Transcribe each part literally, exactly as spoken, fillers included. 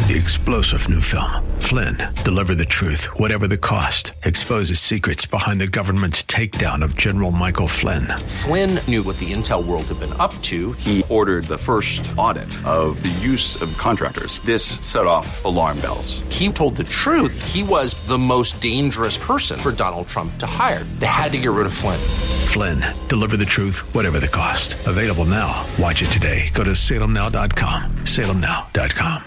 The explosive new film, Flynn, Deliver the Truth, Whatever the Cost, exposes secrets behind the government's takedown of General Michael Flynn. Flynn knew what the intel world had been up to. He ordered the first audit of the use of contractors. This set off alarm bells. He told the truth. He was the most dangerous person for Donald Trump to hire. They had to get rid of Flynn. Flynn, Deliver the Truth, Whatever the Cost. Available now. Watch it today. Go to salem now dot com. salem now dot com.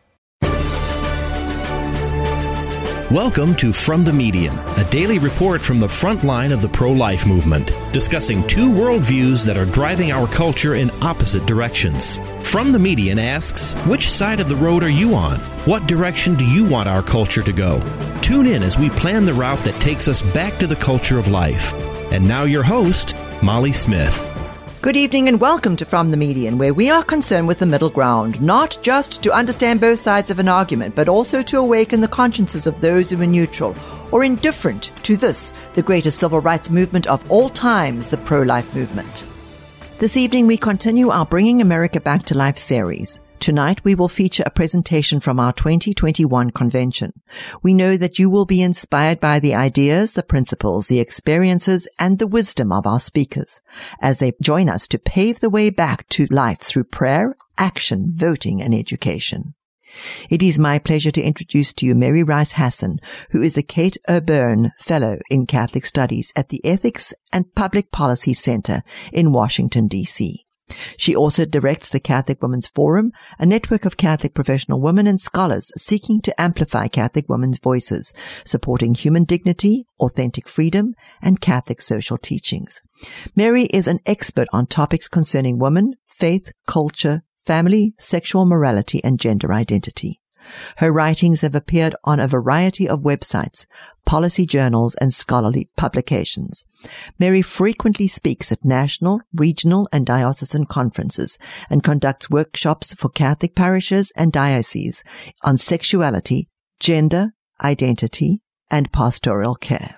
Welcome to From the Median, a daily report from the front line of the pro-life movement, discussing two worldviews that are driving our culture in opposite directions. From the Median asks, which side of the road are you on? What direction do you want our culture to go? Tune in as we plan the route that takes us back to the culture of life. And now your host, Molly Smith. Good evening and welcome to From the Median, where we are concerned with the middle ground, not just to understand both sides of an argument, but also to awaken the consciences of those who are neutral or indifferent to this, the greatest civil rights movement of all times, the pro-life movement. This evening we continue our Bringing America Back to Life series. Tonight we will feature a presentation from our twenty twenty-one convention. We know that you will be inspired by the ideas, the principles, the experiences, and the wisdom of our speakers as they join us to pave the way back to life through prayer, action, voting, and education. It is my pleasure to introduce to you Mary Rice Hasson, who is the Kate O'Byrne Fellow in Catholic Studies at the Ethics and Public Policy Center in Washington, D C She also directs the Catholic Women's Forum, a network of Catholic professional women and scholars seeking to amplify Catholic women's voices, supporting human dignity, authentic freedom, and Catholic social teachings. Mary is an expert on topics concerning women, faith, culture, family, sexual morality, and gender identity. Her writings have appeared on a variety of websites, policy journals, and scholarly publications. Mary frequently speaks at national, regional, and diocesan conferences and conducts workshops for Catholic parishes and dioceses on sexuality, gender, identity, and pastoral care.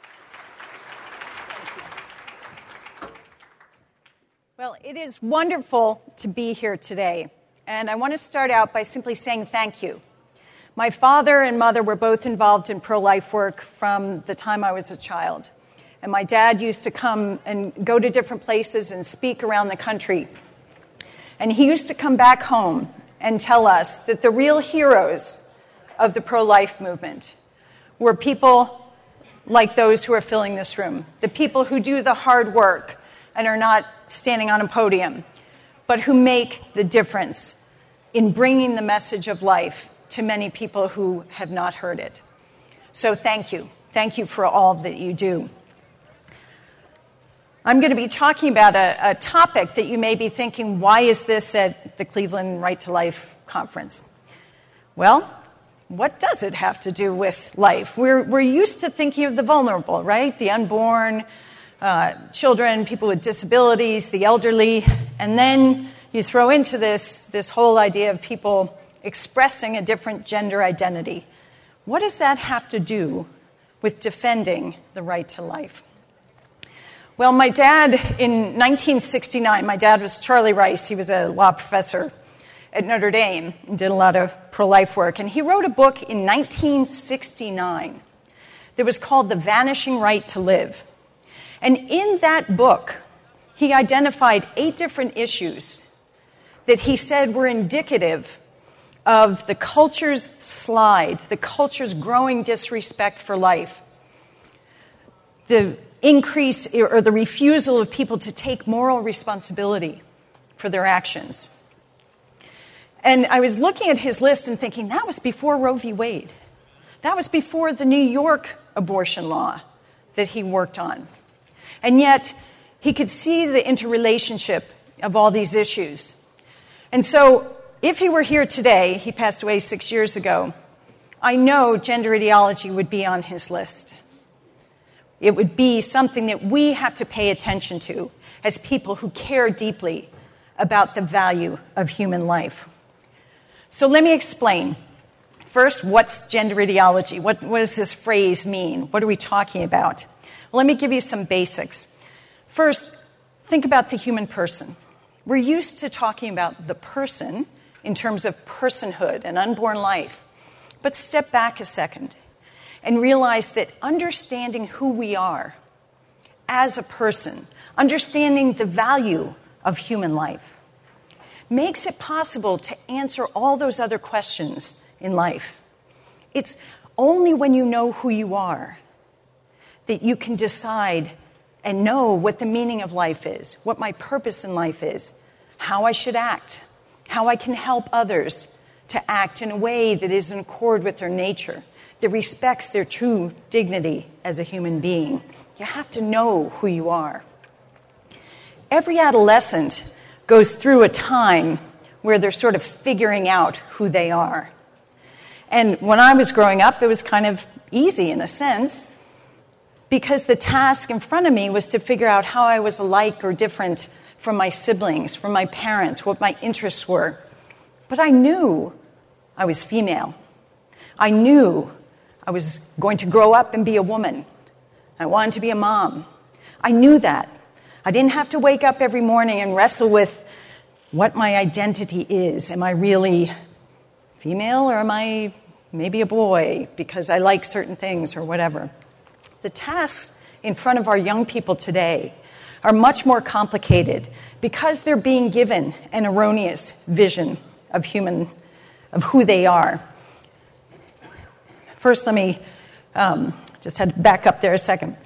Well, it is wonderful to be here today, and I want to start out by simply saying thank you. My father and mother were both involved in pro-life work from the time I was a child. And my dad used to come and go to different places and speak around the country. And he used to come back home and tell us that the real heroes of the pro-life movement were people like those who are filling this room, the people who do the hard work and are not standing on a podium, but who make the difference in bringing the message of life to many people who have not heard it. So thank you. Thank you for all that you do. I'm going to be talking about a, a topic that you may be thinking, why is this at the Cleveland Right to Life conference? Well, what does it have to do with life? We're, we're used to thinking of the vulnerable, right? The unborn, uh, children, people with disabilities, the elderly, and then you throw into this, this whole idea of people expressing a different gender identity. What does that have to do with defending the right to life? Well, my dad, in nineteen sixty-nine, my dad was Charlie Rice. He was a law professor at Notre Dame and did a lot of pro-life work. And he wrote a book in nineteen sixty-nine that was called The Vanishing Right to Live. And in that book, he identified eight different issues that he said were indicative of the culture's slide, the culture's growing disrespect for life, the increase or the refusal of people to take moral responsibility for their actions. And I was looking at his list and thinking, that was before Roe v. Wade. That was before the New York abortion law that he worked on. And yet, he could see the interrelationship of all these issues. And so, if he were here today, he passed away six years ago, I know gender ideology would be on his list. It would be something that we have to pay attention to as people who care deeply about the value of human life. So let me explain. First, what's gender ideology? What, what does this phrase mean? What are we talking about? Well, let me give you some basics. First, think about the human person. We're used to talking about the person in terms of personhood and unborn life. But step back a second and realize that understanding who we are as a person, understanding the value of human life, makes it possible to answer all those other questions in life. It's only when you know who you are that you can decide and know what the meaning of life is, what my purpose in life is, how I should act, how I can help others to act in a way that is in accord with their nature, that respects their true dignity as a human being. You have to know who you are. Every adolescent goes through a time where they're sort of figuring out who they are. And when I was growing up, it was kind of easy in a sense, because the task in front of me was to figure out how I was alike or different from my siblings, from my parents, what my interests were. But I knew I was female. I knew I was going to grow up and be a woman. I wanted to be a mom. I knew that. I didn't have to wake up every morning and wrestle with what my identity is. Am I really female, or am I maybe a boy because I like certain things or whatever? The tasks in front of our young people today are much more complicated because they're being given an erroneous vision of human, of who they are. First, let me um, just had to back up there a second.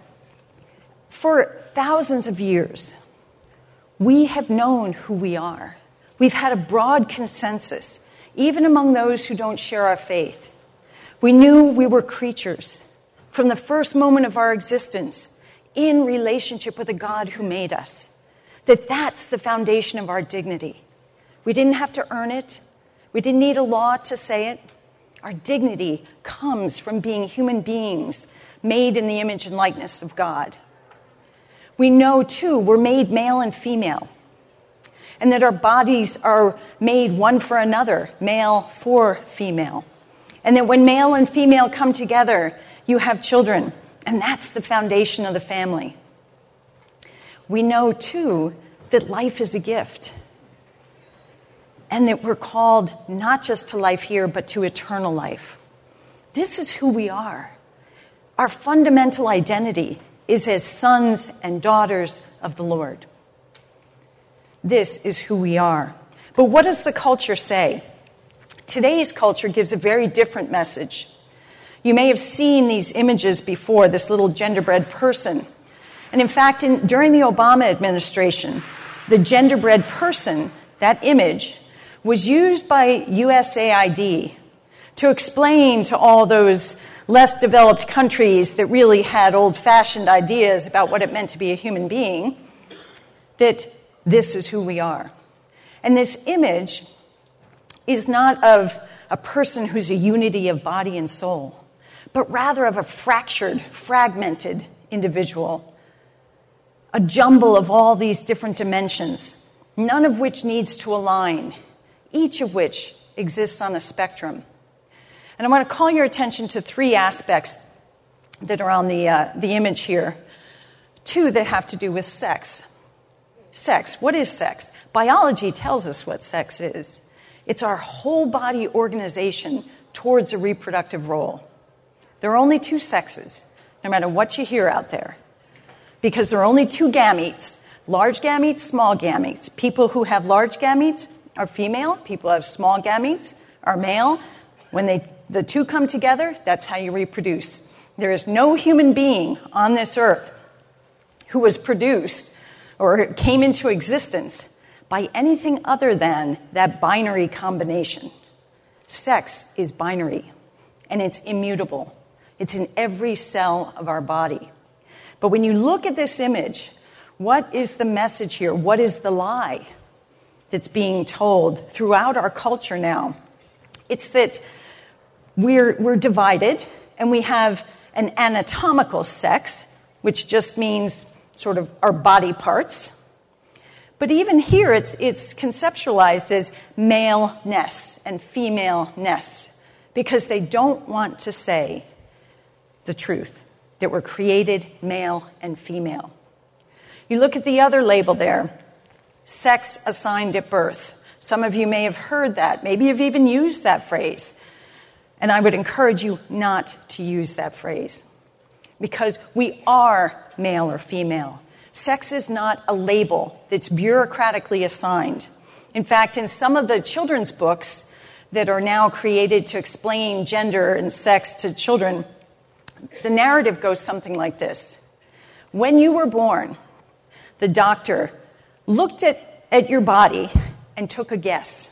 For thousands of years, we have known who we are. We've had a broad consensus, even among those who don't share our faith. We knew we were creatures from the first moment of our existence in relationship with a God who made us, that that's the foundation of our dignity. We didn't have to earn it. We didn't need a law to say it. Our dignity comes from being human beings made in the image and likeness of God. We know, too, we're made male and female, and that our bodies are made one for another, male for female. And that when male and female come together, you have children, and that's the foundation of the family. We know, too, that life is a gift, and that we're called not just to life here, but to eternal life. This is who we are. Our fundamental identity is as sons and daughters of the Lord. This is who we are. But what does the culture say? Today's culture gives a very different message. You may have seen these images before, this little genderbread person. And in fact, in, during the Obama administration, the genderbread person, that image, was used by U S A I D to explain to all those less developed countries that really had old-fashioned ideas about what it meant to be a human being, that this is who we are. And this image is not of a person who's a unity of body and soul, but rather of a fractured, fragmented individual, a jumble of all these different dimensions, none of which needs to align, each of which exists on a spectrum. And I want to call your attention to three aspects that are on the, uh, the image here, two that have to do with sex. Sex, what is sex? Biology tells us what sex is. It's our whole body organization towards a reproductive role. There are only two sexes, no matter what you hear out there, because there are only two gametes, large gametes, small gametes. People who have large gametes are female. People who have small gametes are male. When they, the two come together, that's how you reproduce. There is no human being on this earth who was produced or came into existence by anything other than that binary combination. Sex is binary, and it's immutable. It's in every cell of our body. But when you look at this image, what is the message here? What is the lie that's being told throughout our culture now? It's that we're, we're divided, and we have an anatomical sex, which just means sort of our body parts. But even here, it's, it's conceptualized as maleness and femaleness, because they don't want to say the truth, that we're created male and female. You look at the other label there, sex assigned at birth. Some of you may have heard that. Maybe you've even used that phrase. And I would encourage you not to use that phrase, because we are male or female. Sex is not a label that's bureaucratically assigned. In fact, in some of the children's books that are now created to explain gender and sex to children, the narrative goes something like this. When you were born, the doctor looked at, at your body and took a guess.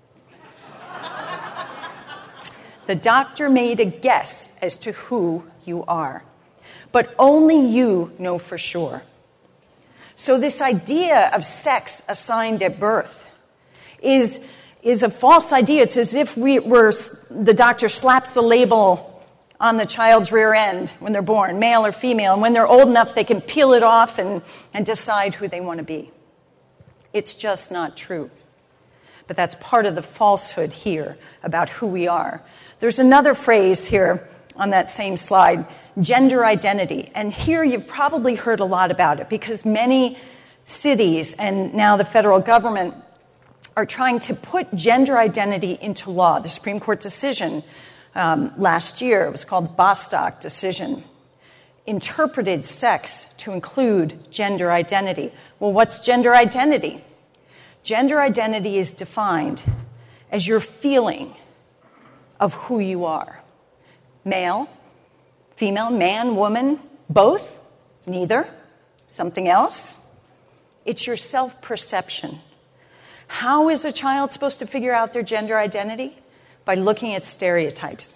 The doctor made a guess as to who you are, but only you know for sure. So this idea of sex assigned at birth is, is a false idea. It's as if we were, the doctor slaps a label on the child's rear end when they're born, male or female, and when they're old enough they can peel it off and, and decide who they want to be. It's just not true. But that's part of the falsehood here about who we are. There's another phrase here on that same slide, gender identity. And here you've probably heard a lot about it because many cities and now the federal government are trying to put gender identity into law. The Supreme Court decision um, last year, it was called the Bostock decision, interpreted sex to include gender identity. Well, what's gender identity? Gender identity is defined as your feeling of who you are. Male, female, man, woman, both, neither, something else. It's your self-perception. How is a child supposed to figure out their gender identity? By looking at stereotypes.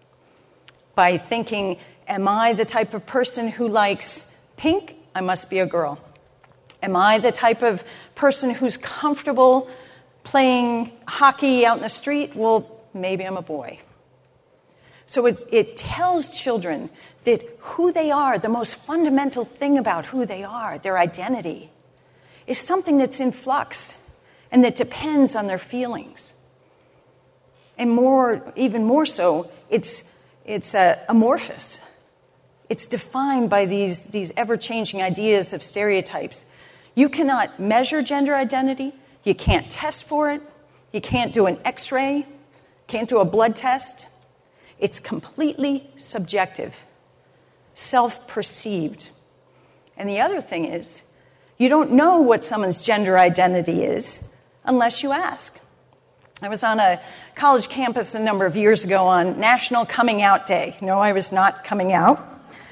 By thinking, am I the type of person who likes pink? I must be a girl. Am I the type of person who's comfortable playing hockey out in the street? Well, maybe I'm a boy. So it, it tells children that who they are, the most fundamental thing about who they are, their identity, is something that's in flux and that depends on their feelings. And more, even more so, it's, it's uh, amorphous. It's defined by these, these ever-changing ideas of stereotypes. You cannot measure gender identity. You can't test for it. You can't do an X-ray. Can't do a blood test. It's completely subjective, self-perceived. And the other thing is, you don't know what someone's gender identity is unless you ask. I was on a college campus a number of years ago on National Coming Out Day. No, I was not coming out.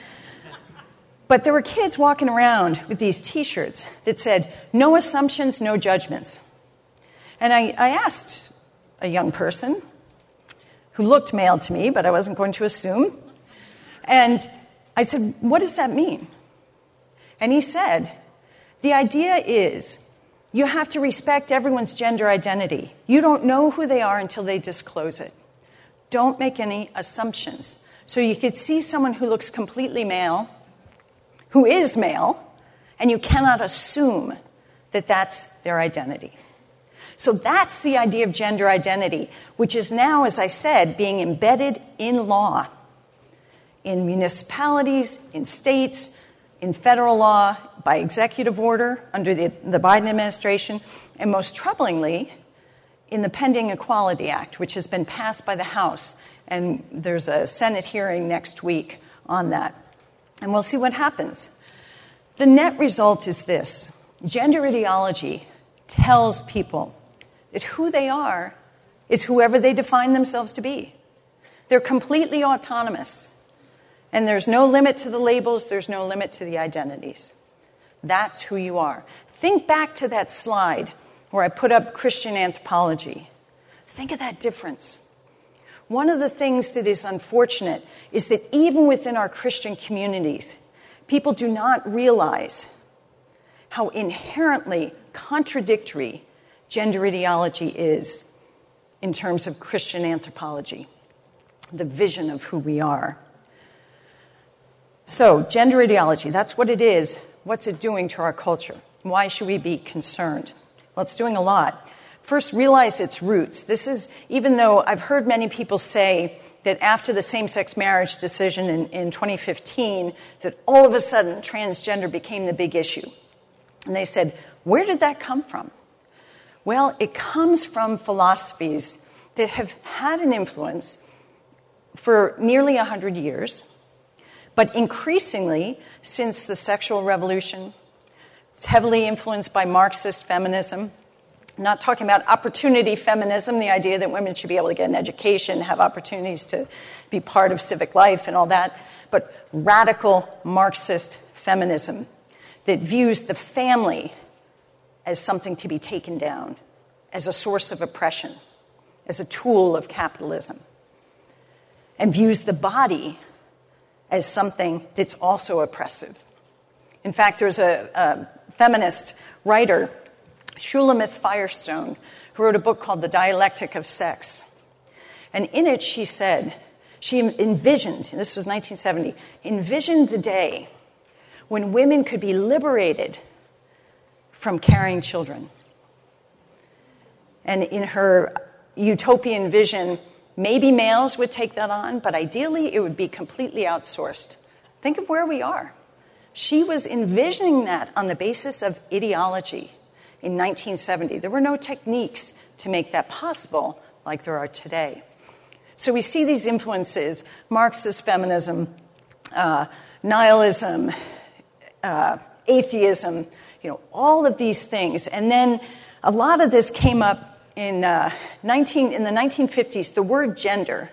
But there were kids walking around with these T-shirts that said, no assumptions, no judgments. And I, I asked a young person who looked male to me, but I wasn't going to assume. And I said, what does that mean? And he said, the idea is you have to respect everyone's gender identity. You don't know who they are until they disclose it. Don't make any assumptions. So you could see someone who looks completely male, who is male, and you cannot assume that that's their identity. So that's the idea of gender identity, which is now, as I said, being embedded in law, in municipalities, in states, in federal law, by executive order under the, the Biden administration, and most troublingly, in the pending Equality Act, which has been passed by the House, and there's a Senate hearing next week on that. And we'll see what happens. The net result is this. Gender ideology tells people that who they are is whoever they define themselves to be. They're completely autonomous. And there's no limit to the labels, there's no limit to the identities. That's who you are. Think back to that slide where I put up Christian anthropology. Think of that difference. One of the things that is unfortunate is that even within our Christian communities, people do not realize how inherently contradictory gender ideology is in terms of Christian anthropology, the vision of who we are. So, gender ideology, that's what it is. What's it doing to our culture? Why should we be concerned? Well, it's doing a lot. First, realize its roots. This is, even though I've heard many people say that after the same-sex marriage decision in, in twenty fifteen, that all of a sudden transgender became the big issue. And they said, where did that come from? Well, it comes from philosophies that have had an influence for nearly one hundred years, but increasingly since the sexual revolution. It's heavily influenced by Marxist feminism. I'm not talking about opportunity feminism, the idea that women should be able to get an education, have opportunities to be part of civic life and all that, but radical Marxist feminism that views the family as something to be taken down, as a source of oppression, as a tool of capitalism, and views the body as something that's also oppressive. In fact, there's a, a feminist writer, Shulamith Firestone, who wrote a book called The Dialectic of Sex. And in it, she said, she envisioned, this was nineteen seventy, envisioned the day when women could be liberated from carrying children. And in her utopian vision, maybe males would take that on, but ideally it would be completely outsourced. Think of where we are. She was envisioning that on the basis of ideology in nineteen seventy. There were no techniques to make that possible like there are today. So we see these influences, Marxist feminism, uh, nihilism, uh, atheism, you know, all of these things. And then a lot of this came up in uh, nineteen in the nineteen fifties. The word gender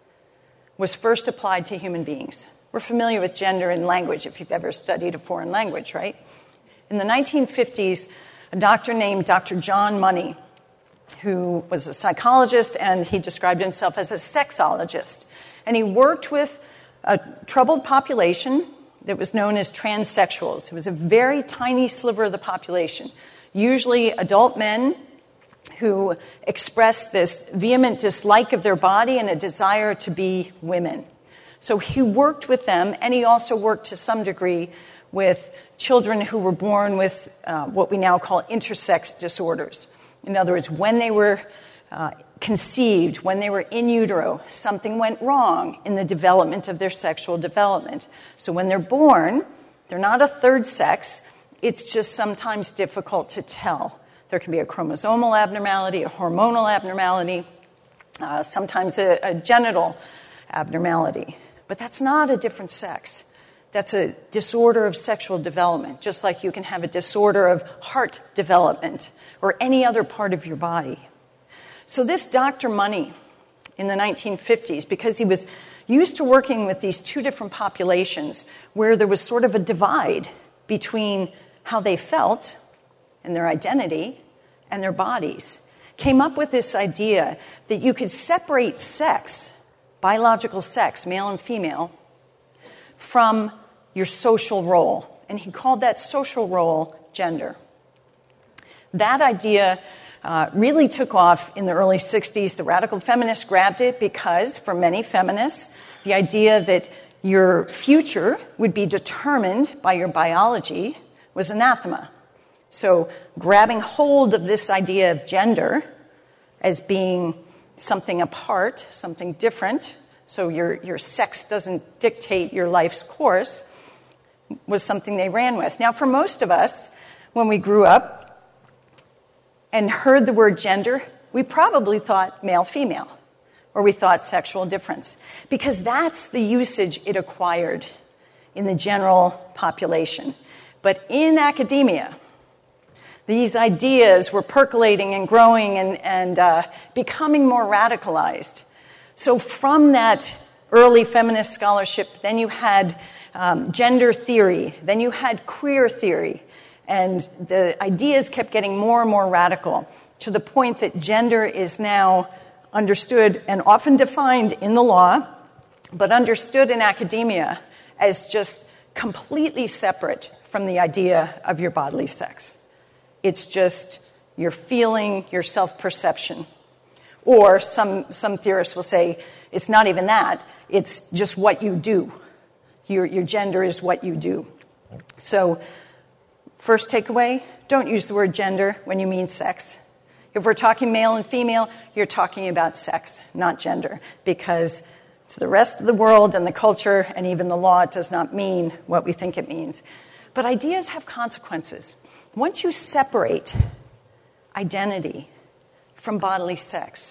was first applied to human beings. We're familiar with gender in language if you've ever studied a foreign language, right? In the nineteen fifties, a doctor named Doctor John Money, who was a psychologist, and he described himself as a sexologist. And he worked with a troubled population that was known as transsexuals. It was a very tiny sliver of the population, usually adult men who expressed this vehement dislike of their body and a desire to be women. So he worked with them, and he also worked to some degree with children who were born with uh, what we now call intersex disorders. In other words, when they were uh, conceived, when they were in utero, something went wrong in the development of their sexual development. So when they're born, they're not a third sex. It's just sometimes difficult to tell. There can be a chromosomal abnormality, a hormonal abnormality, uh, sometimes a, a genital abnormality. But that's not a different sex. That's a disorder of sexual development, just like you can have a disorder of heart development or any other part of your body. So this Doctor Money in the nineteen fifties, because he was used to working with these two different populations where there was sort of a divide between how they felt and their identity and their bodies, came up with this idea that you could separate sex, biological sex, male and female, from your social role. And he called that social role gender. That idea uh, really took off in the early sixties. The radical feminists grabbed it because, for many feminists, the idea that your future would be determined by your biology was anathema. So grabbing hold of this idea of gender as being something apart, something different, so your, your sex doesn't dictate your life's course, was something they ran with. Now, for most of us, when we grew up and heard the word gender, we probably thought male-female, or we thought sexual difference, because that's the usage it acquired in the general population. But in academia, these ideas were percolating and growing and, and uh, becoming more radicalized. So from that early feminist scholarship, then you had um, gender theory, then you had queer theory, and the ideas kept getting more and more radical to the point that gender is now understood and often defined in the law, but understood in academia as just completely separate from the idea of your bodily sex. It's just your feeling, your self-perception. Or some, some theorists will say, it's not even that, it's just what you do. Your, your gender is what you do. So, first takeaway, don't use the word gender when you mean sex. If we're talking male and female, you're talking about sex, not gender, because to the rest of the world and the culture and even the law, it does not mean what we think it means. But ideas have consequences. Once you separate identity from bodily sex,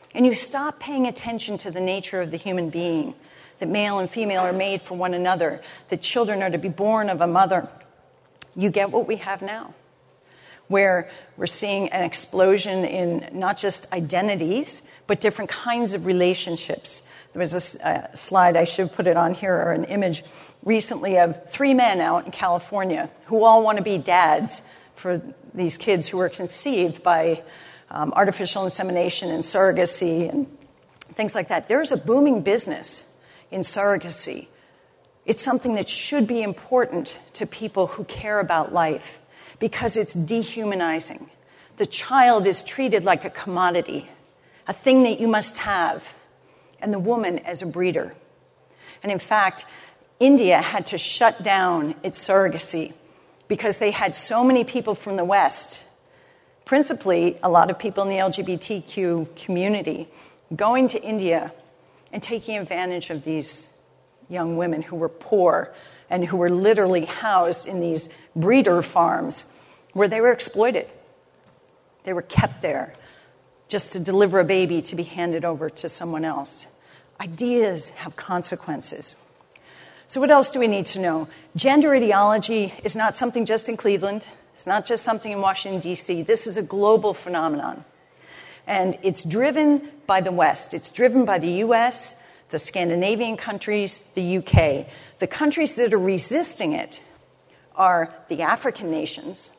and you stop paying attention to the nature of the human being, that male and female are made for one another, that children are to be born of a mother, you get what we have now, where we're seeing an explosion in not just identities, but different kinds of relationships. There was a, a slide, I should put it on here, or an image recently of three men out in California who all want to be dads for these kids who were conceived by um, artificial insemination and surrogacy and things like that. There's a booming business in surrogacy. It's something that should be important to people who care about life because it's dehumanizing. The child is treated like a commodity, a thing that you must have, and the woman as a breeder. And in fact, India had to shut down its surrogacy because they had so many people from the West, principally a lot of people in the L G B T Q community, going to India and taking advantage of these young women who were poor and who were literally housed in these breeder farms where they were exploited. They were kept there just to deliver a baby to be handed over to someone else. Ideas have consequences. So what else do we need to know? Gender ideology is not something just in Cleveland. It's not just something in Washington, D C. This is a global phenomenon. And it's driven by the West. It's driven by the U S, the Scandinavian countries, the U K. The countries that are resisting it are the African nations,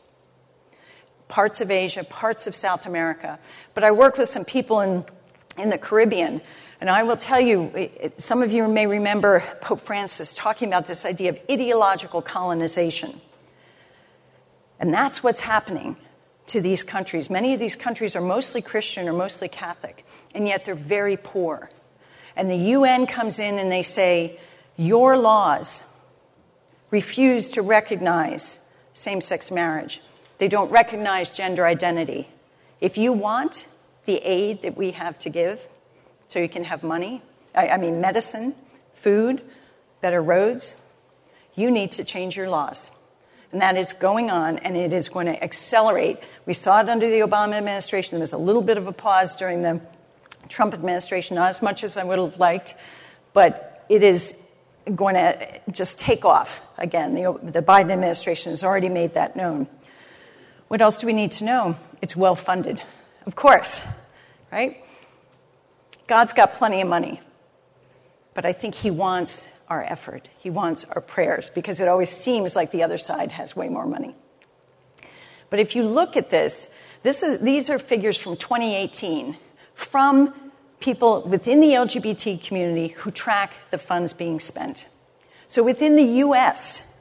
parts of Asia, parts of South America. But I work with some people in, in the Caribbean, and I will tell you, some of you may remember Pope Francis talking about this idea of ideological colonization. And that's what's happening to these countries. Many of these countries are mostly Christian or mostly Catholic, and yet they're very poor. And the U N comes in and they say, your laws refuse to recognize same-sex marriage. They don't recognize gender identity. If you want the aid that we have to give, so you can have money, I, I mean medicine, food, better roads, you need to change your laws. And that is going on, and it is going to accelerate. We saw it under the Obama administration. There was a little bit of a pause during the Trump administration, not as much as I would have liked, but it is going to just take off again. The, the Biden administration has already made that known. What else do we need to know? It's well-funded. Of course, right? God's got plenty of money, but I think he wants our effort. He wants our prayers, because it always seems like the other side has way more money. But if you look at this, this is, these are figures from twenty eighteen from people within the L G B T community who track the funds being spent. So within the U S,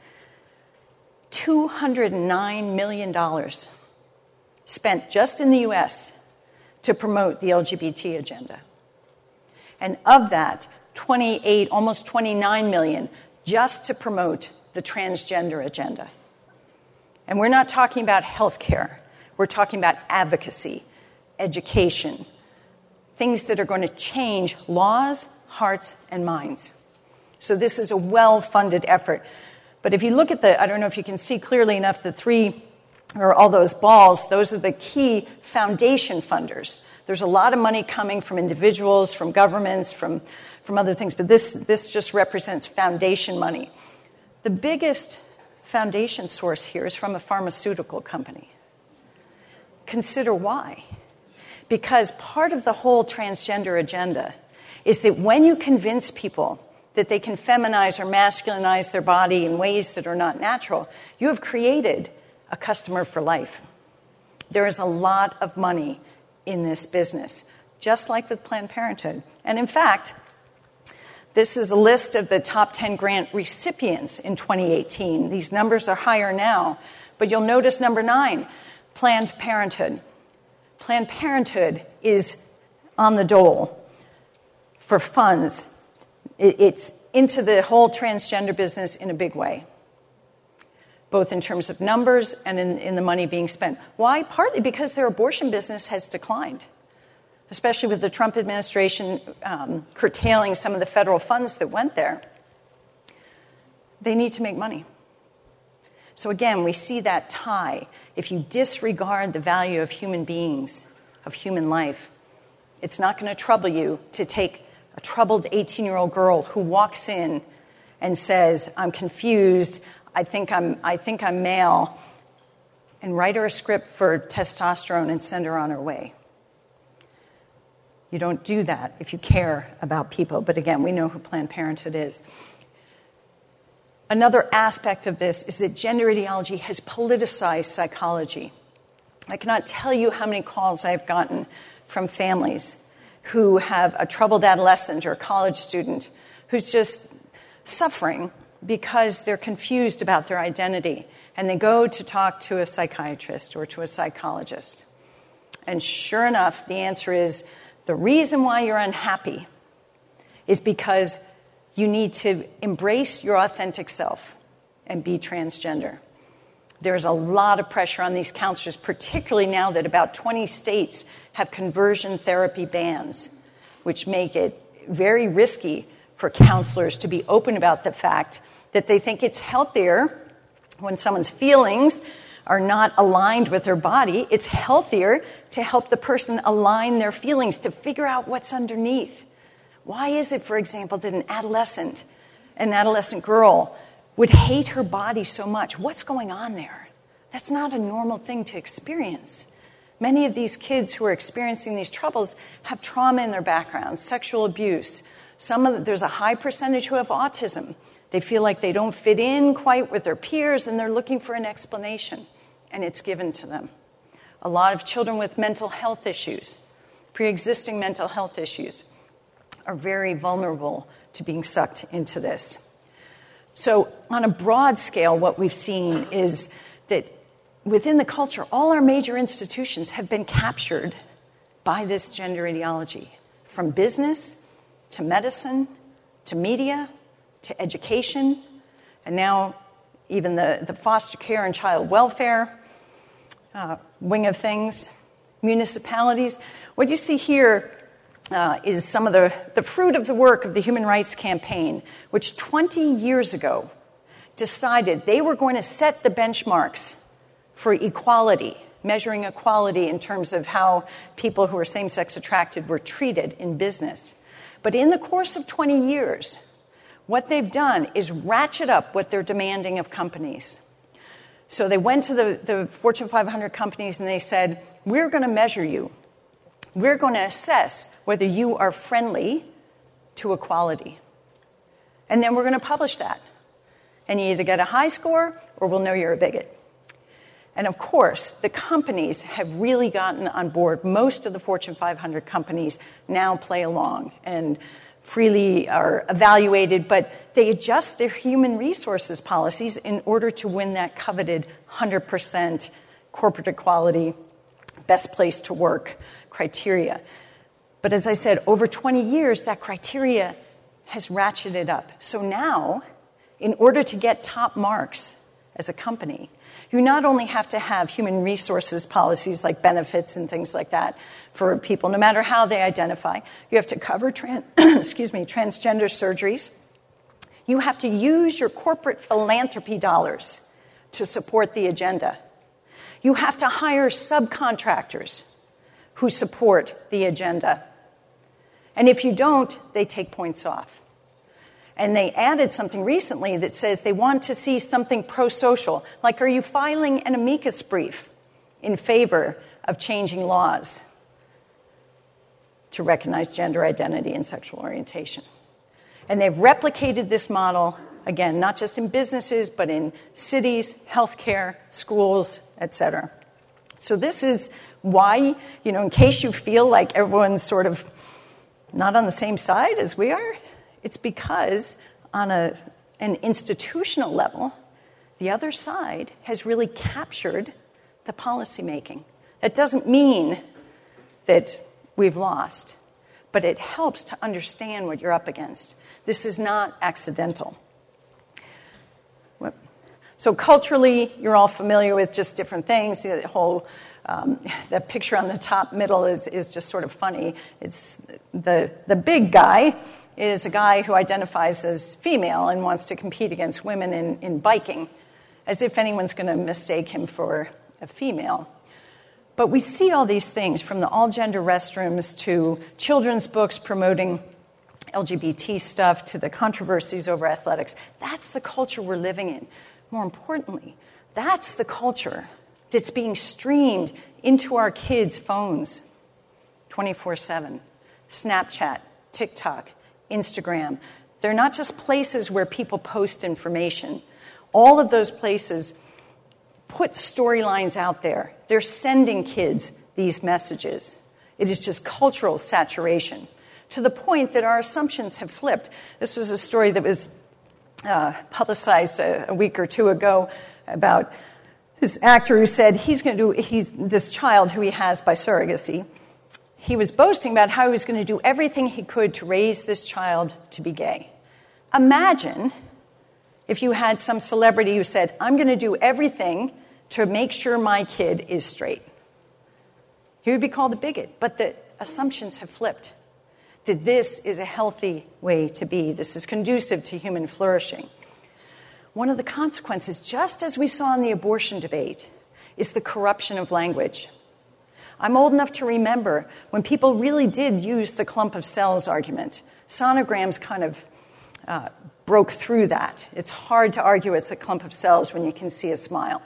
two hundred nine million dollars spent just in the U S to promote the L G B T agenda. And of that, twenty-eight, almost twenty-nine million just to promote the transgender agenda. And we're not talking about health care. We're talking about advocacy, education, things that are going to change laws, hearts, and minds. So this is a well-funded effort. But if you look at the, I don't know if you can see clearly enough, the three, or all those balls, those are the key foundation funders. There's a lot of money coming from individuals, from governments, from, from other things, but this, this just represents foundation money. The biggest foundation source here is from a pharmaceutical company. Consider why. Because part of the whole transgender agenda is that when you convince people that they can feminize or masculinize their body in ways that are not natural, you have created a customer for life. There is a lot of money in this business, just like with Planned Parenthood. And in fact, this is a list of the top ten grant recipients in twenty eighteen. These numbers are higher now, but you'll notice number nine, Planned Parenthood. Planned Parenthood is on the dole for funds. It's into the whole transgender business in a big way, both in terms of numbers and in, in the money being spent. Why? Partly because their abortion business has declined, especially with the Trump administration um, curtailing some of the federal funds that went there. They need to make money. So again, we see that tie. If you disregard the value of human beings, of human life, It's not going to trouble you to take a troubled eighteen-year-old girl who walks in and says, I'm confused, I think I'm, I think I'm male, and write her a script for testosterone and send her on her way. You don't do that if you care about people. But again, we know who Planned Parenthood is. Another aspect of this is that gender ideology has politicized psychology. I cannot tell you how many calls I've gotten from families who have a troubled adolescent or a college student who's just suffering because they're confused about their identity. And they go to talk to a psychiatrist or to a psychologist. And sure enough, the answer is, the reason why you're unhappy is because you need to embrace your authentic self and be transgender. There's a lot of pressure on these counselors, particularly now that about twenty states have conversion therapy bans, which make it very risky for counselors to be open about the fact that they think it's healthier when someone's feelings are not aligned with their body. It's healthier to help the person align their feelings, to figure out what's underneath. Why is it, for example, that an adolescent, an adolescent girl would hate her body so much? What's going on there? That's not a normal thing to experience. Many of these kids who are experiencing these troubles have trauma in their background, sexual abuse. Some of the, there's a high percentage who have autism. They feel like they don't fit in quite with their peers, and they're looking for an explanation, and it's given to them. A lot of children with mental health issues, pre-existing mental health issues, are very vulnerable to being sucked into this. So on a broad scale, what we've seen is that within the culture, all our major institutions have been captured by this gender ideology, from business to medicine to media to education, and now even the, the foster care and child welfare uh, wing of things, municipalities. What you see here uh, is some of the, the fruit of the work of the Human Rights Campaign, which twenty years ago decided they were going to set the benchmarks for equality, measuring equality in terms of how people who are same-sex attracted were treated in business. But in the course of twenty years, what they've done is ratchet up what they're demanding of companies. So they went to the, the Fortune five hundred companies and they said, we're going to measure you. We're going to assess whether you are friendly to equality. And then we're going to publish that. And you either get a high score or we'll know you're a bigot. And of course, the companies have really gotten on board. Most of the Fortune five hundred companies now play along and freely are evaluated, but they adjust their human resources policies in order to win that coveted one hundred percent corporate equality, best place to work criteria. But as I said, over twenty years, that criteria has ratcheted up. So now, in order to get top marks as a company, you not only have to have human resources policies like benefits and things like that for people, no matter how they identify. You have to cover trans, excuse me, transgender surgeries. You have to use your corporate philanthropy dollars to support the agenda. You have to hire subcontractors who support the agenda. And if you don't, they take points off. And they added something recently that says they want to see something pro-social. Like, are you filing an amicus brief in favor of changing laws to recognize gender identity and sexual orientation? And they've replicated this model, again, not just in businesses, but in cities, healthcare, schools, et cetera. So this is why, you know, in case you feel like everyone's sort of not on the same side as we are, it's because on a, an institutional level, the other side has really captured the policymaking. That doesn't mean that we've lost, but it helps to understand what you're up against. This is not accidental. So culturally, you're all familiar with just different things. The whole um, the picture on the top middle is, is just sort of funny. It's the the big guy is a guy who identifies as female and wants to compete against women in, in biking, as if anyone's going to mistake him for a female. But we see all these things, from the all-gender restrooms to children's books promoting L G B T stuff to the controversies over athletics. That's the culture we're living in. More importantly, that's the culture that's being streamed into our kids' phones twenty-four seven. Snapchat, TikTok, Instagram. They're not just places where people post information. All of those places put storylines out there. They're sending kids these messages. It is just cultural saturation, to the point that our assumptions have flipped. This was a story that was uh, publicized a, a week or two ago about this actor who said he's going to do, he's this child who he has by surrogacy. He was boasting about how he was going to do everything he could to raise this child to be gay. Imagine if you had some celebrity who said, I'm going to do everything to make sure my kid is straight. He would be called a bigot, but the assumptions have flipped. That this is a healthy way to be. This is conducive to human flourishing. One of the consequences, just as we saw in the abortion debate, is the corruption of language. I'm old enough to remember when people really did use the clump of cells argument. Sonograms kind of uh, broke through that. It's hard to argue it's a clump of cells when you can see a smile.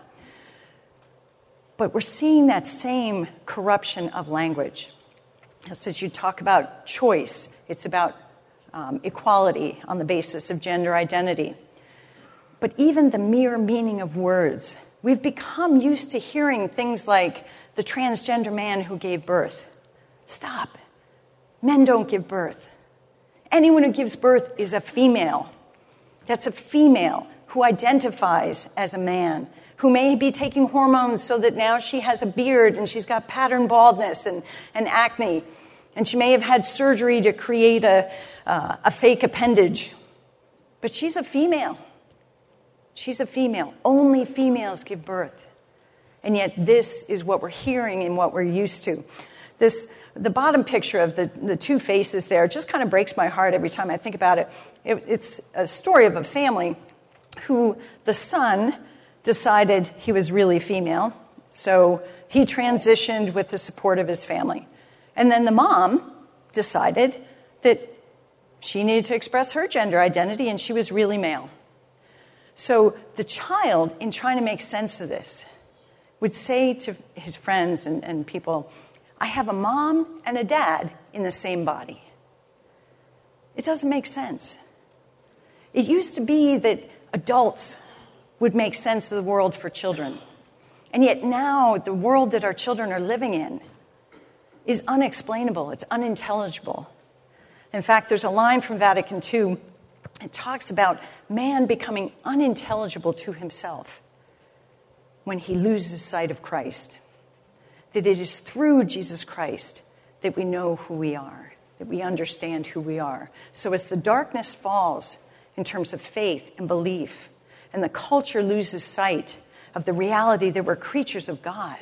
But we're seeing that same corruption of language. As you talk about choice, it's about um, equality on the basis of gender identity. But even the mere meaning of words, we've become used to hearing things like the transgender man who gave birth. Stop. Men don't give birth. Anyone who gives birth is a female. That's a female who identifies as a man, who may be taking hormones so that now she has a beard and she's got pattern baldness and, and acne. And she may have had surgery to create a, uh, a fake appendage. But she's a female. She's a female. Only females give birth. And yet this is what we're hearing and what we're used to. This, the bottom picture of the, the two faces there just kind of breaks my heart every time I think about it. it. It's a story of a family who the son decided he was really female, so he transitioned with the support of his family. And then the mom decided that she needed to express her gender identity, and she was really male. So the child, in trying to make sense of this, would say to his friends and, and people, I have a mom and a dad in the same body. It doesn't make sense. It used to be that adults would make sense of the world for children. And yet now, the world that our children are living in is unexplainable. It's unintelligible. In fact, there's a line from Vatican Two. It talks about man becoming unintelligible to himself when he loses sight of Christ. That it is through Jesus Christ that we know who we are, that we understand who we are. So as the darkness falls in terms of faith and belief, and the culture loses sight of the reality that we're creatures of God,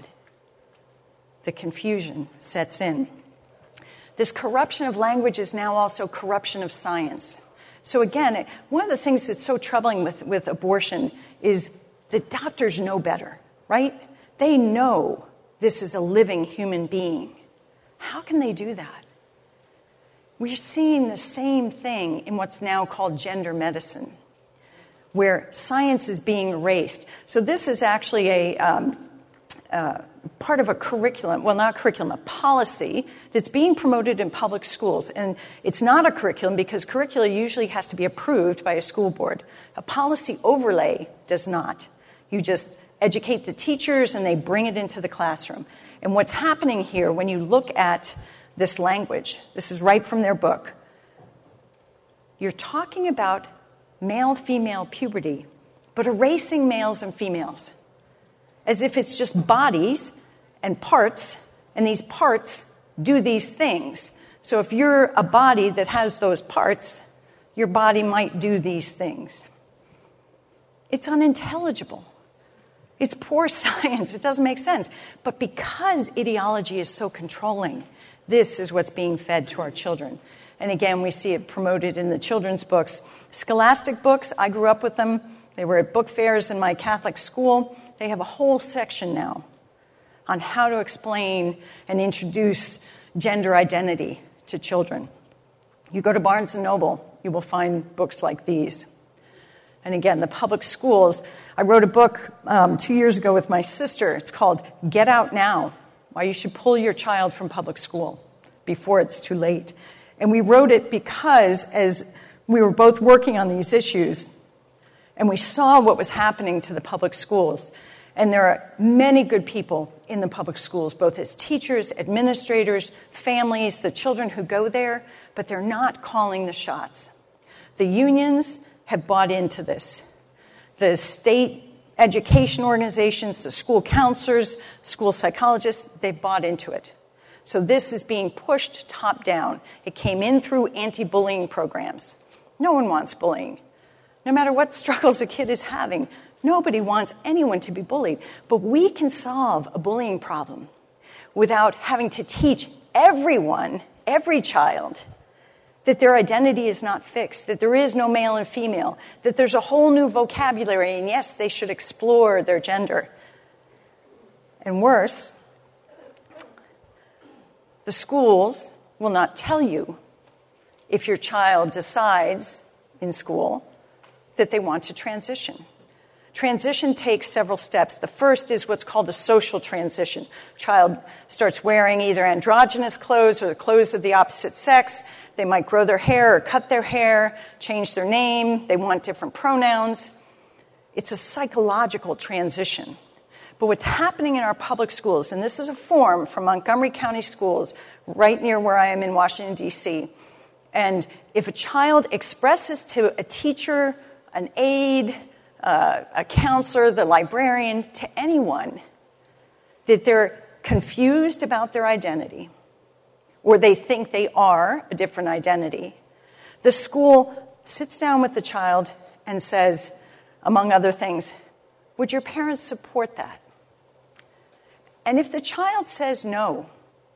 the confusion sets in. This corruption of language is now also corruption of science. So again, one of the things that's so troubling with, with abortion is that doctors know better, right? They know this is a living human being. How can they do that? We're seeing the same thing in what's now called gender medicine, where science is being erased. So this is actually a um, uh, part of a curriculum, well, not curriculum, a policy that's being promoted in public schools. And it's not a curriculum because curricula usually has to be approved by a school board. A policy overlay does not. You just educate the teachers and they bring it into the classroom. And what's happening here, when you look at this language, this is right from their book, you're talking about male-female puberty, but erasing males and females, as if it's just bodies and parts, and these parts do these things. So if you're a body that has those parts, your body might do these things. It's unintelligible. It's poor science. It doesn't make sense. But because ideology is so controlling, this is what's being fed to our children. And again, we see it promoted in the children's books. Scholastic books, I grew up with them. They were at book fairs in my Catholic school. They have a whole section now on how to explain and introduce gender identity to children. You go to Barnes and Noble, you will find books like these. And again, the public schools, I wrote a book um, two years ago with my sister. It's called Get Out Now, Why You Should Pull Your Child from Public School Before It's Too Late. And we wrote it because as we were both working on these issues, and we saw what was happening to the public schools. And there are many good people in the public schools, both as teachers, administrators, families, the children who go there, but they're not calling the shots. The unions have bought into this. The state education organizations, the school counselors, school psychologists, they've bought into it. So this is being pushed top down. It came in through anti-bullying programs. No one wants bullying. No matter what struggles a kid is having, nobody wants anyone to be bullied. But we can solve a bullying problem without having to teach everyone, every child, that their identity is not fixed, that there is no male and female, that there's a whole new vocabulary, and yes, they should explore their gender. And worse, the schools will not tell you if your child decides in school that they want to transition. Transition takes several steps. The first is what's called a social transition. Child starts wearing either androgynous clothes or the clothes of the opposite sex. They might grow their hair or cut their hair, change their name. They want different pronouns. It's a psychological transition. But what's happening in our public schools, and this is a form from Montgomery County Schools, right near where I am in Washington, D C, and if a child expresses to a teacher, an aide, uh, a counselor, the librarian, to anyone, that they're confused about their identity, or they think they are a different identity, the school sits down with the child and says, among other things, would your parents support that? And if the child says no,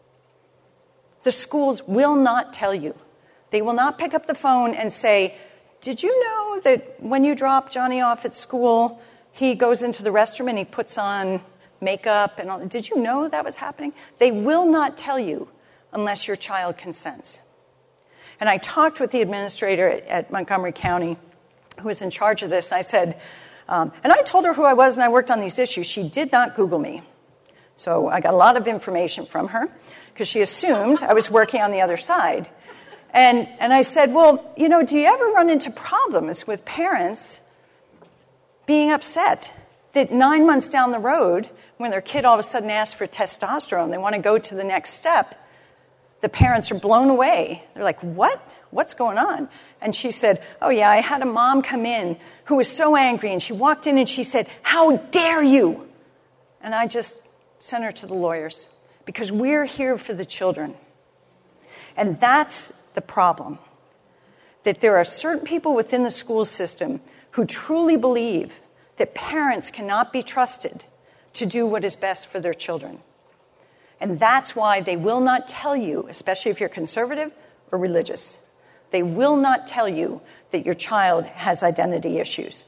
the schools will not tell you. They will not pick up the phone and say, did you know that when you drop Johnny off at school, he goes into the restroom and he puts on makeup and all? Did you know that was happening? They will not tell you unless your child consents. And I talked with the administrator at, at Montgomery County who was in charge of this. I said, um, and I told her who I was and I worked on these issues. She did not Google me. So I got a lot of information from her because she assumed I was working on the other side. And and I said, well, you know, do you ever run into problems with parents being upset that nine months down the road, when their kid all of a sudden asks for testosterone, they want to go to the next step, the parents are blown away. They're like, what? What's going on? And she said, oh, yeah, I had a mom come in who was so angry, and she walked in and she said, how dare you? And I just sent her to the lawyers because we're here for the children. And that's the problem, that there are certain people within the school system who truly believe that parents cannot be trusted to do what is best for their children. And that's why they will not tell you, especially if you're conservative or religious, they will not tell you that your child has identity issues.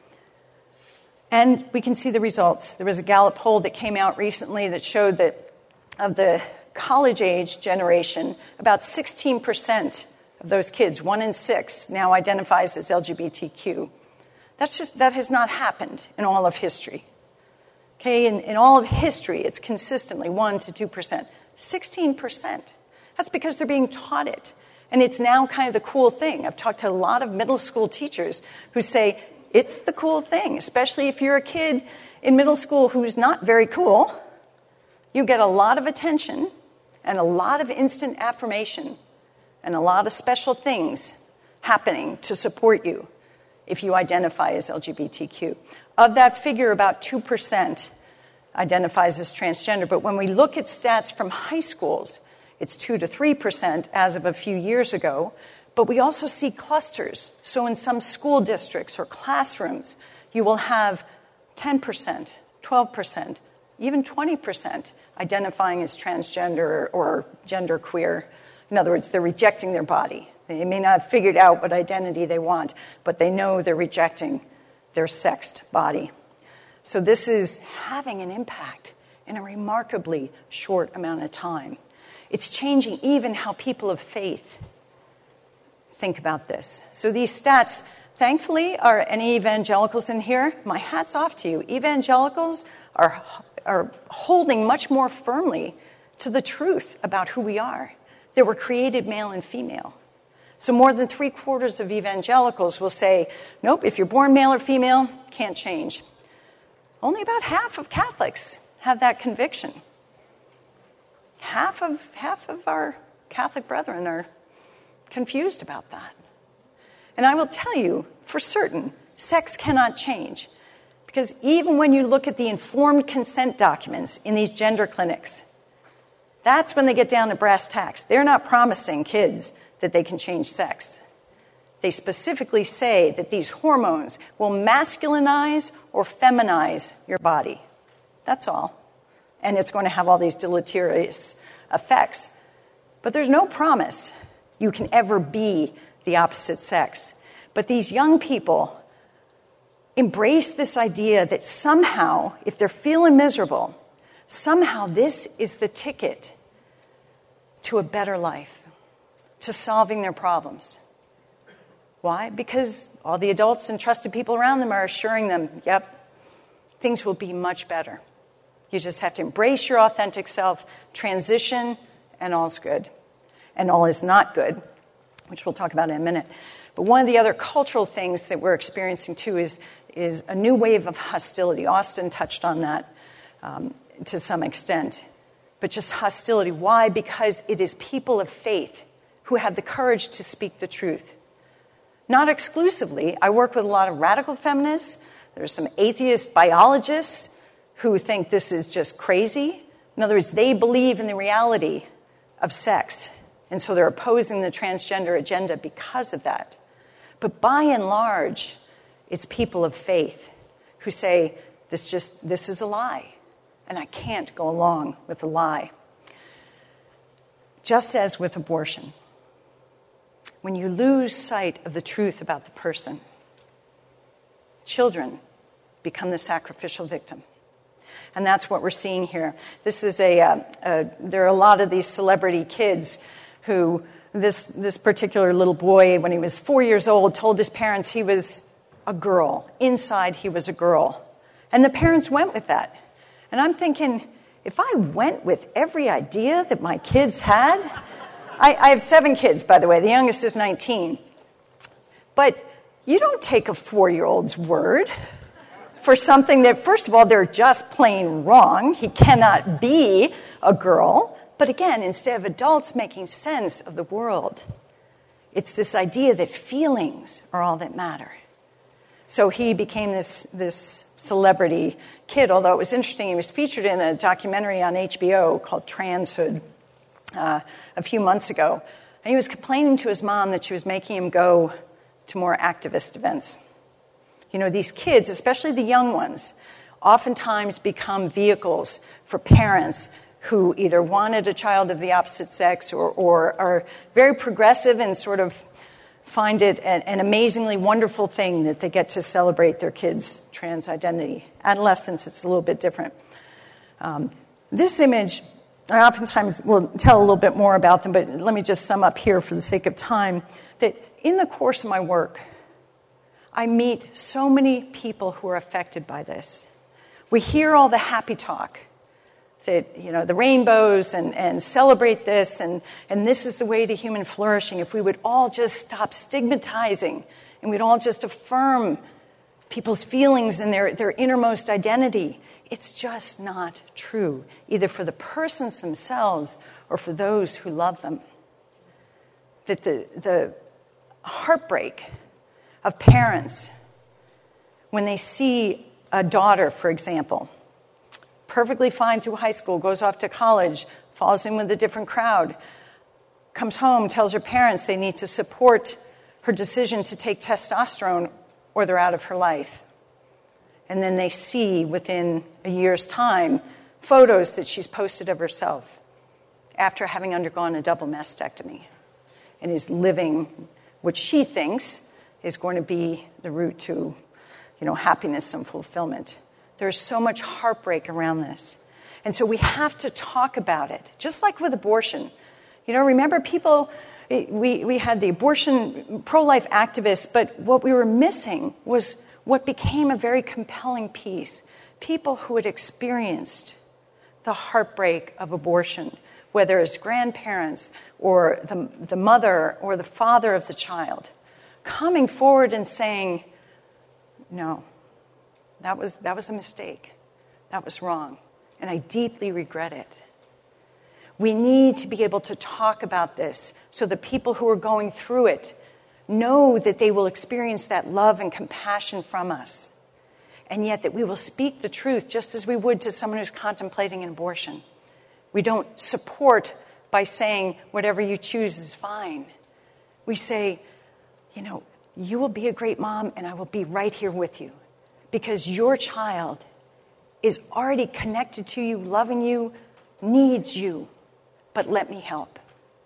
And we can see the results. There was a Gallup poll that came out recently that showed that of the college-age generation, about sixteen percent of those kids, one in six, now identifies as L G B T Q. That's just, that has not happened in all of history. Okay, in, in all of history, it's consistently one to two percent. sixteen percent. That's because they're being taught it. And it's now kind of the cool thing. I've talked to a lot of middle school teachers who say, it's the cool thing, especially if you're a kid in middle school who's not very cool. You get a lot of attention and a lot of instant affirmation and a lot of special things happening to support you if you identify as L G B T Q. Of that figure, about two percent identifies as transgender. But when we look at stats from high schools, it's two to three percent as of a few years ago. But we also see clusters. So in some school districts or classrooms, you will have ten percent, twelve percent, even twenty percent identifying as transgender or genderqueer. In other words, they're rejecting their body. They may not have figured out what identity they want, but they know they're rejecting their sexed body. So this is having an impact in a remarkably short amount of time. It's changing even how people of faith think about this. So these stats, thankfully, are any evangelicals in here? My hat's off to you. Evangelicals are, are holding much more firmly to the truth about who we are, that we're created male and female. So more than three quarters of evangelicals will say, nope, if you're born male or female, can't change. Only about half of Catholics have that conviction. Half of, half of our Catholic brethren are confused about that. And I will tell you, for certain, sex cannot change. Because even when you look at the informed consent documents in these gender clinics, that's when they get down to brass tacks. They're not promising kids that they can change sex. They specifically say that these hormones will masculinize or feminize your body. That's all. And it's going to have all these deleterious effects. But there's no promise you can ever be the opposite sex. But these young people embrace this idea that somehow, if they're feeling miserable, somehow this is the ticket to a better life, to solving their problems. Why? Because all the adults and trusted people around them are assuring them, yep, things will be much better. You just have to embrace your authentic self, transition, and all's good. And all is not good, which we'll talk about in a minute. But one of the other cultural things that we're experiencing, too, is, is a new wave of hostility. Austin touched on that um, to some extent. But just hostility. Why? Because it is people of faith who have the courage to speak the truth. Not exclusively. I work with a lot of radical feminists. There's some atheist biologists who think this is just crazy. In other words, they believe in the reality of sex. And so they're opposing the transgender agenda because of that. But by and large, it's people of faith who say, this just, this is a lie. And I can't go along with a lie. Just as with abortion, when you lose sight of the truth about the person, children become the sacrificial victim. And that's what we're seeing here. This is a, uh, uh, there are a lot of these celebrity kids who, this, this particular little boy, when he was four years old, told his parents he was a girl. Inside, he was a girl. And the parents went with that. And I'm thinking, if I went with every idea that my kids had, I, I have seven kids, by the way. The youngest is nineteen. But you don't take a four-year-old's word for something that, first of all, they're just plain wrong. He cannot be a girl. But again, instead of adults making sense of the world, it's this idea that feelings are all that matter. So he became this, this celebrity kid, although it was interesting. He was featured in a documentary on H B O called Transhood uh, a few months ago. And he was complaining to his mom that she was making him go to more activist events. You know, these kids, especially the young ones, oftentimes become vehicles for parents who either wanted a child of the opposite sex or, or are very progressive and sort of find it an, an amazingly wonderful thing that they get to celebrate their kids' trans identity. Adolescence, it's a little bit different. Um, this image, I oftentimes will tell a little bit more about them, but let me just sum up here for the sake of time, that in the course of my work, I meet so many people who are affected by this. We hear all the happy talk, that, you know, the rainbows and, and celebrate this, and, and this is the way to human flourishing. If we would all just stop stigmatizing and we'd all just affirm people's feelings and their, their innermost identity, it's just not true, either for the persons themselves or for those who love them. That the, the heartbreak of parents when they see a daughter, for example, perfectly fine through high school, goes off to college, falls in with a different crowd, comes home, tells her parents they need to support her decision to take testosterone or they're out of her life. And then they see within a year's time photos that she's posted of herself after having undergone a double mastectomy and is living what she thinks is going to be the route to, you know, happiness and fulfillment. There's so much heartbreak around this. And so we have to talk about it, just like with abortion. You know, remember people, we, we had the abortion pro-life activists, but what we were missing was what became a very compelling piece. People who had experienced the heartbreak of abortion, whether as grandparents or the, the mother or the father of the child, coming forward and saying, no, that was, that was a mistake. That was wrong. And I deeply regret it. We need to be able to talk about this so the people who are going through it know that they will experience that love and compassion from us, and yet that we will speak the truth just as we would to someone who's contemplating an abortion. We don't support by saying whatever you choose is fine. We say, you know, you will be a great mom and I will be right here with you because your child is already connected to you, loving you, needs you, but let me help.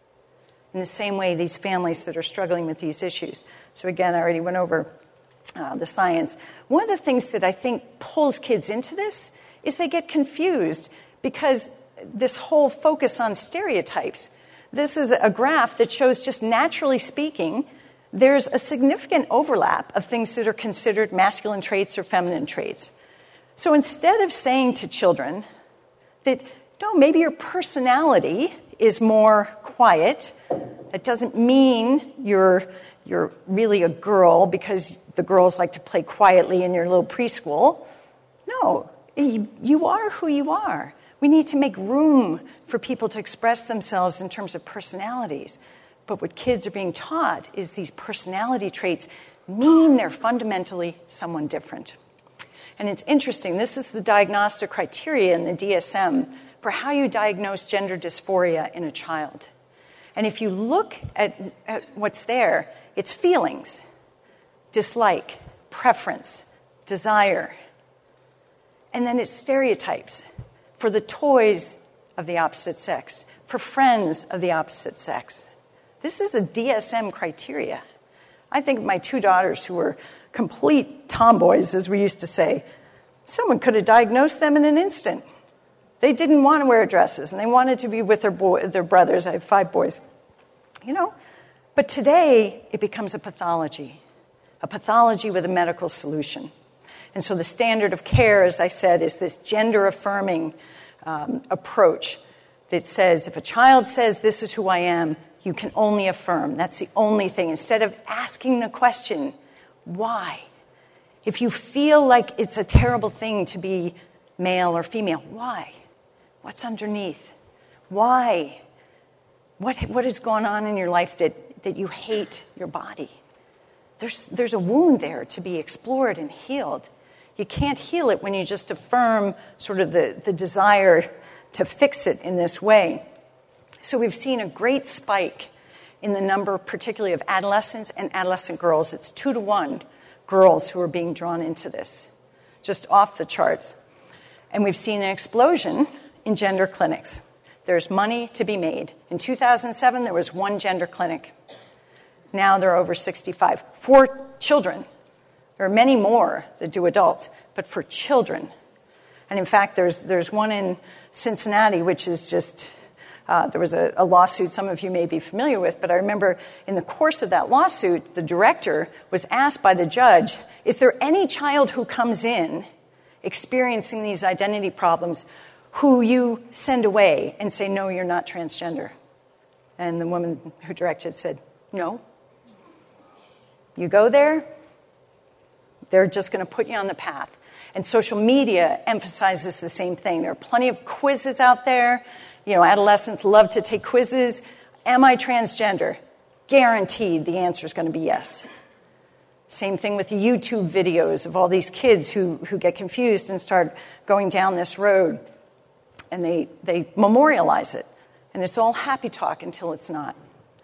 In the same way, these families that are struggling with these issues. So again, I already went over uh, the science. One of the things that I think pulls kids into this is they get confused because this whole focus on stereotypes. This is a graph that shows, just naturally speaking, there's a significant overlap of things that are considered masculine traits or feminine traits. So instead of saying to children that, no, maybe your personality is more quiet, it doesn't mean you're you're really a girl because the girls like to play quietly in your little preschool. No, you, you are who you are. We need to make room for people to express themselves in terms of personalities. But what kids are being taught is these personality traits mean they're fundamentally someone different. And it's interesting, this is the diagnostic criteria in the D S M for how you diagnose gender dysphoria in a child. And if you look at, at what's there, it's feelings, dislike, preference, desire. And then it's stereotypes for the toys of the opposite sex, for friends of the opposite sex. This is a D S M criteria. I think of my two daughters who were complete tomboys, as we used to say. Someone could have diagnosed them in an instant. They didn't want to wear dresses, and they wanted to be with their boy, their brothers. I have five boys. You know? But today, it becomes a pathology, a pathology with a medical solution. And so the standard of care, as I said, is this gender-affirming um, approach that says, if a child says, this is who I am, you can only affirm. That's the only thing. Instead of asking the question, why? If you feel like it's a terrible thing to be male or female, why? What's underneath? Why? What what has gone on in your life that, that you hate your body? There's there's a wound there to be explored and healed. You can't heal it when you just affirm sort of the, the desire to fix it in this way. So we've seen a great spike in the number, particularly of adolescents and adolescent girls. It's two to one girls who are being drawn into this, just off the charts. And we've seen an explosion in gender clinics. There's money to be made. In two thousand seven, there was one gender clinic. Now there are over sixty-five. For children. There are many more that do adults, but for children. And in fact, there's there's one in Cincinnati, which is just, uh, there was a, a lawsuit some of you may be familiar with, but I remember in the course of that lawsuit, the director was asked by the judge, is there any child who comes in experiencing these identity problems who you send away and say, no, you're not transgender? And the woman who directed said, no. You go there, they're just going to put you on the path. And social media emphasizes the same thing. There are plenty of quizzes out there. You know, adolescents love to take quizzes. Am I transgender? Guaranteed the answer is going to be yes. Same thing with the YouTube videos of all these kids who, who get confused and start going down this road. And they, they memorialize it. And it's all happy talk until it's not.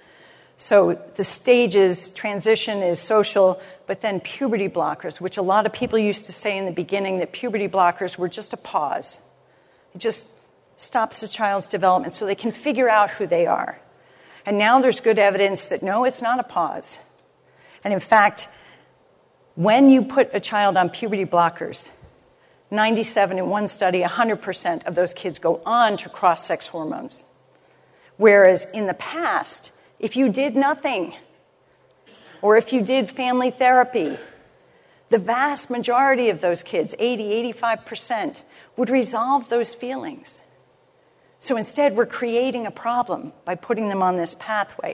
So the stages, transition is social, but then puberty blockers, which a lot of people used to say in the beginning that puberty blockers were just a pause. It just stops the child's development so they can figure out who they are. And now there's good evidence that no, it's not a pause. And in fact, when you put a child on puberty blockers, ninety-seven in one study, one hundred percent of those kids go on to cross-sex hormones. Whereas in the past, if you did nothing, or if you did family therapy, the vast majority of those kids, eighty, eighty-five percent, would resolve those feelings. So instead, we're creating a problem by putting them on this pathway.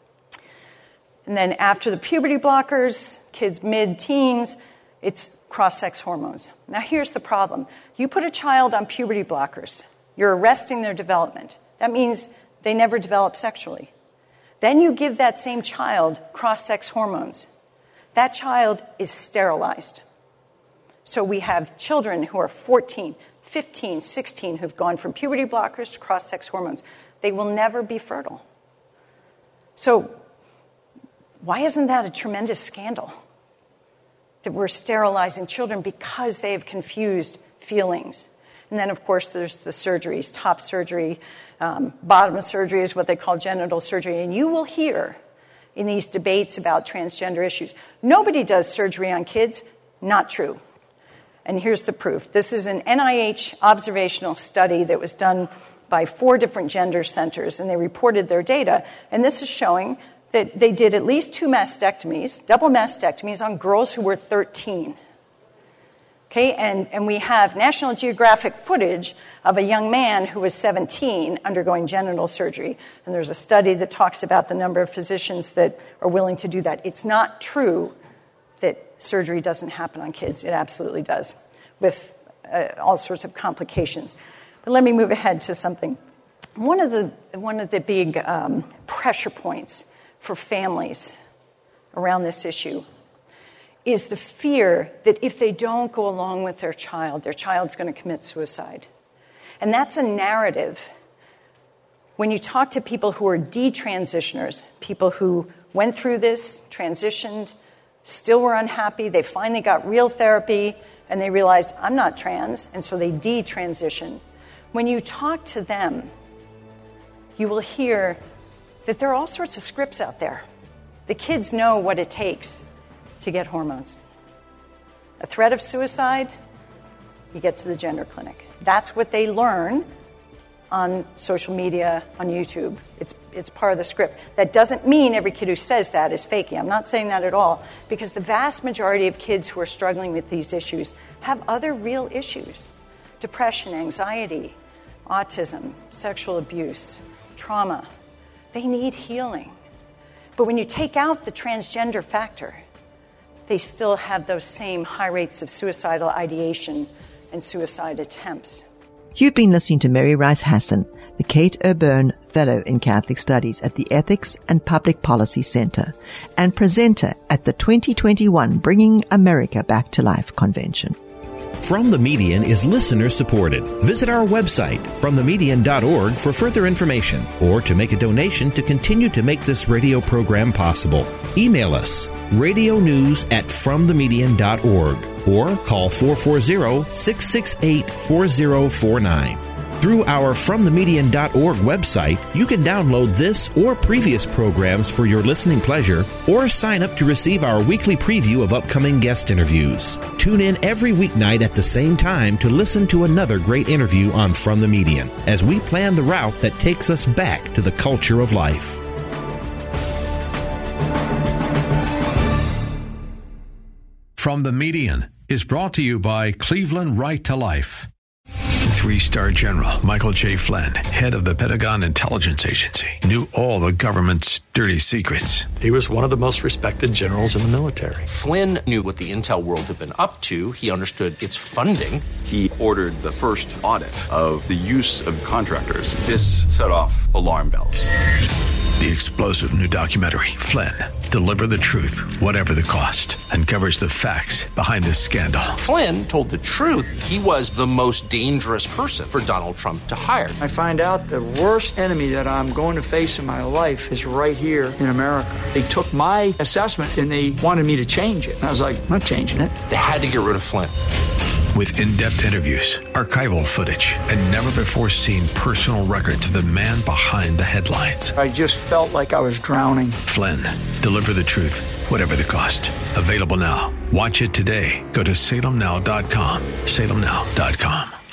And then after the puberty blockers, kids mid-teens, it's cross-sex hormones. Now here's the problem. You put a child on puberty blockers, you're arresting their development. That means they never develop sexually. Then you give that same child cross-sex hormones. That child is sterilized. So we have children who are fourteen, fifteen, sixteen who've gone from puberty blockers to cross-sex hormones. They will never be fertile. So why isn't that a tremendous scandal? That we're sterilizing children because they have confused feelings. And then, of course, there's the surgeries, top surgery, um, bottom surgery is what they call genital surgery. And you will hear in these debates about transgender issues, nobody does surgery on kids. Not true. And here's the proof. This is an N I H observational study that was done by four different gender centers, and they reported their data. And this is showing that they did at least two mastectomies, double mastectomies, on girls who were thirteen. Okay, and, and we have National Geographic footage of a young man who was seventeen undergoing genital surgery. And there's a study that talks about the number of physicians that are willing to do that. It's not true that surgery doesn't happen on kids. It absolutely does, with uh, all sorts of complications. But let me move ahead to something. One of the, one of the big um, pressure points for families around this issue is the fear that if they don't go along with their child, their child's going to commit suicide. And that's a narrative. When you talk to people who are detransitioners, people who went through this, transitioned, still were unhappy, they finally got real therapy, and they realized, I'm not trans, and so they detransitioned. When you talk to them, you will hear that there are all sorts of scripts out there. The kids know what it takes to get hormones. A threat of suicide, you get to the gender clinic. That's what they learn on social media, on YouTube. It's, it's part of the script. That doesn't mean every kid who says that is faking. I'm not saying that at all, because the vast majority of kids who are struggling with these issues have other real issues. Depression, anxiety, autism, sexual abuse, trauma. They need healing. But when you take out the transgender factor, they still have those same high rates of suicidal ideation and suicide attempts. You've been listening to Mary Rice Hasson, the Kate O'Byrne Fellow in Catholic Studies at the Ethics and Public Policy Center and presenter at the twenty twenty-one Bringing America Back to Life convention. From the Median is listener supported. Visit our website, from the median dot org, for further information or to make a donation to continue to make this radio program possible. Email us, radio news at from the median dot org, or call four four zero, six six eight, four zero four nine. Through our from the median dot org website, you can download this or previous programs for your listening pleasure, or sign up to receive our weekly preview of upcoming guest interviews. Tune in every weeknight at the same time to listen to another great interview on From the Median, as we plan the route that takes us back to the culture of life. From the Median is brought to you by Cleveland Right to Life. Three-star General Michael J. Flynn, head of the Pentagon Intelligence Agency, knew all the government's dirty secrets. He was one of the most respected generals in the military. Flynn knew what the intel world had been up to. He understood its funding. He ordered the first audit of the use of contractors. This set off alarm bells. The explosive new documentary, Flynn, Deliver the Truth, Whatever the Cost, uncovers the facts behind this scandal. Flynn told the truth. He was the most dangerous person for Donald Trump to hire. I find out the worst enemy that I'm going to face in my life is right here in America. They took my assessment and they wanted me to change it. And I was like, I'm not changing it. They had to get rid of Flynn. With in-depth interviews, archival footage, and never-before-seen personal records of the man behind the headlines. I just felt like I was drowning. Flynn, deliver the truth, whatever the cost. Available now. Watch it today. Go to salem now dot com. salem now dot com.